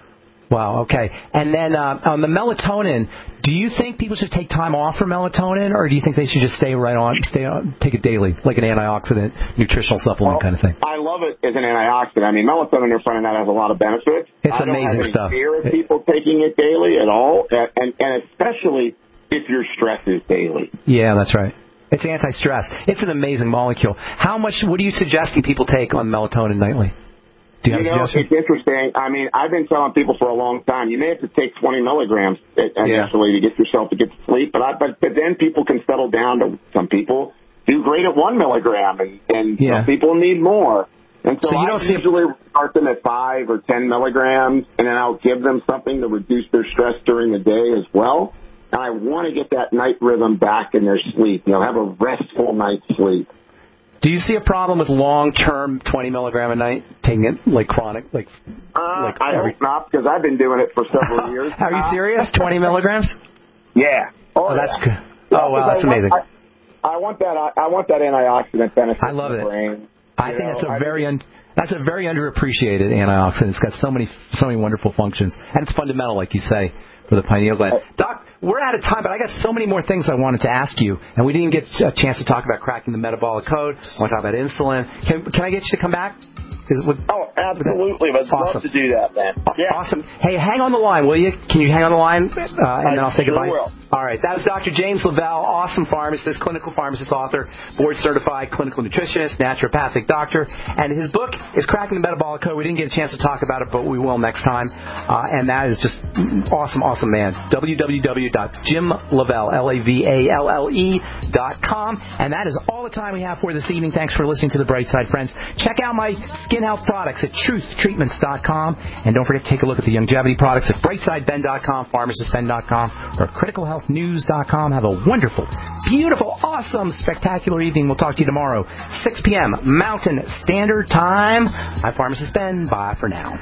Wow. Okay. And then uh, on the melatonin, do you think people should take time off for melatonin, or do you think they should just stay right on, stay on, take it daily, like an antioxidant, nutritional supplement well, kind of thing? I love it as an antioxidant. I mean, melatonin, they're finding that has a lot of benefits. It's I don't amazing have any stuff. fear of people taking it daily at all, and, and especially if your stress is daily. Yeah, that's right. It's anti-stress. It's an amazing molecule. How much? What are you suggesting people take on melatonin nightly? Do you, you have know, a suggestion? It's interesting. I mean, I've been telling people for a long time, you may have to take twenty milligrams initially yeah. to get yourself to get to sleep, but, I, but but then people can settle down to, some people do great at one milligram, and, and yeah. some people need more. And so, so you I don't usually see... start them at five or ten milligrams, and then I'll give them something to reduce their stress during the day as well. And I want to get that night rhythm back in their sleep, you know, have a restful night's sleep. Do you see a problem with long-term twenty milligram a night, taking it like chronic? Like, uh, like I every... hope not, because I've been doing it for several years. Are you serious? twenty milligrams? Yeah. Oh, oh that's yeah. good. Oh, wow, that's I amazing. Want, I, I want that. I, I want that antioxidant benefit. I love in the it. Brain. I you think know, it's a I very un, that's a very underappreciated antioxidant. It's got so many so many wonderful functions, and it's fundamental, like you say, for the pineal gland. Doc, we're out of time, but I got so many more things I wanted to ask you, and we didn't get a chance to talk about cracking the metabolic code. I want to talk about insulin. Can, can I get you to come back? Is, would, oh, absolutely. I'd awesome. love to do that, man. Yeah. Awesome. Hey, hang on the line, will you? Can you hang on the line, uh, and I then I'll say sure goodbye? Will. All right. That was Doctor James Lavelle, awesome pharmacist, clinical pharmacist, author, board-certified clinical nutritionist, naturopathic doctor, and his book is Cracking the Metabolic Code. We didn't get a chance to talk about it, but we will next time, uh, and that is just awesome, awesome man. w w w dot jim lavelle, L A V A L L E dot com, and that is all the time we have for this evening. Thanks for listening to The Bright Side, friends. Check out my skin health products at truth treatments dot com, and don't forget to take a look at the longevity products at brightside ben dot com, pharmacist ben dot com, or critical health news dot com. Have a wonderful, beautiful, awesome, spectacular evening. We'll talk to you tomorrow, six p.m. Mountain Standard Time. I'm Pharmacist Ben. Bye for now.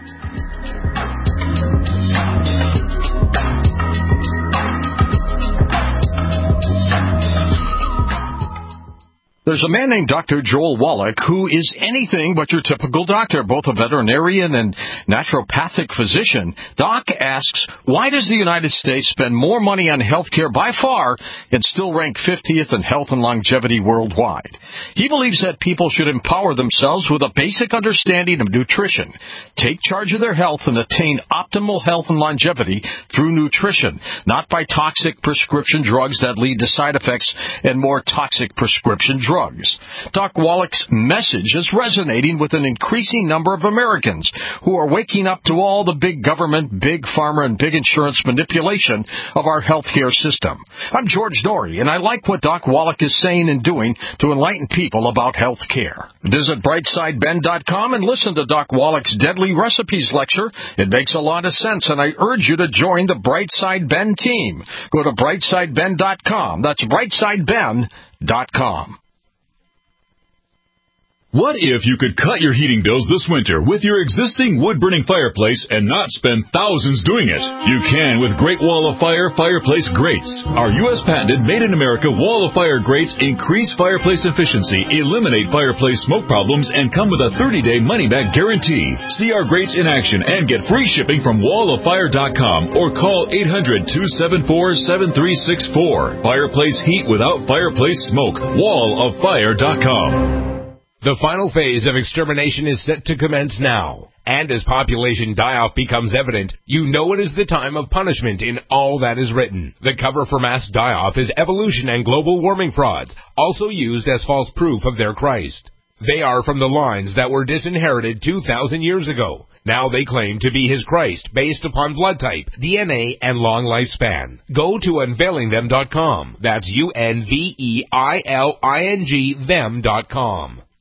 There's a man named Doctor Joel Wallach who is anything but your typical doctor, both a veterinarian and naturopathic physician. Doc asks, why does the United States spend more money on health care by far and still rank fiftieth in health and longevity worldwide? He believes that people should empower themselves with a basic understanding of nutrition, take charge of their health, and attain optimal health and longevity through nutrition, not by toxic prescription drugs that lead to side effects and more toxic prescription drugs. Drugs. Doc Wallach's message is resonating with an increasing number of Americans who are waking up to all the big government, big pharma, and big insurance manipulation of our healthcare system. I'm George Dory, and I like what Doc Wallach is saying and doing to enlighten people about health care. Visit brightside ben dot com and listen to Doc Wallach's Deadly Recipes lecture. It makes a lot of sense, and I urge you to join the Brightside Ben team. Go to brightside ben dot com. That's brightside ben dot com. What if you could cut your heating bills this winter with your existing wood-burning fireplace and not spend thousands doing it? You can with Great Wall of Fire Fireplace Grates. Our U S patented made-in-America Wall of Fire grates increase fireplace efficiency, eliminate fireplace smoke problems, and come with a thirty-day money-back guarantee. See our grates in action and get free shipping from wall of fire dot com or call eight hundred, two seven four, seven three six four. Fireplace heat without fireplace smoke. wall of fire dot com. The final phase of extermination is set to commence now. And as population die-off becomes evident, you know it is the time of punishment in all that is written. The cover for mass die-off is evolution and global warming frauds, also used as false proof of their Christ. They are from the lines that were disinherited two thousand years ago. Now they claim to be his Christ based upon blood type, D N A, and long lifespan. Go to unveiling them dot com. That's U N V E I L I N G them dot com.